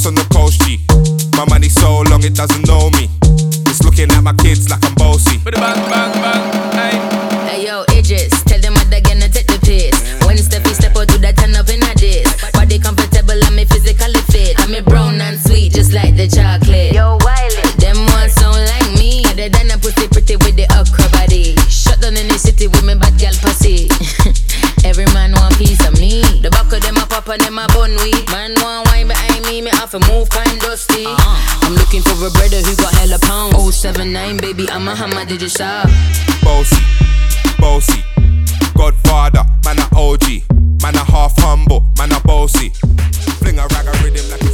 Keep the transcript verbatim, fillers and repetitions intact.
on the coast, G. My money so long it doesn't know me. It's looking at my kids like I'm bossy. Bang, bang, bang, hey. Hey yo, Idris, tell them what they're gonna take the piss. When Steffi step out, do that turn up in a diss. Body comfortable, I'm physically fit. I'm a brown and sweet, just like the chocolate. Yo, Wiley, them ones sound like me. They done a pussy pretty with the okra body. Shut down in the city with me bad gal pussy. Every man want piece of me. The back of them a pop and them a bun weed. Man want wine behind me, me have to move kind dusty. uh-huh. I'm looking for a brother who got hella pounds. oh seven nine baby, I'm a hammer, did you shop? Bossy, bossy, Godfather, man a O G. Man a half humble, man a bossy. Fling a rag a rhythm like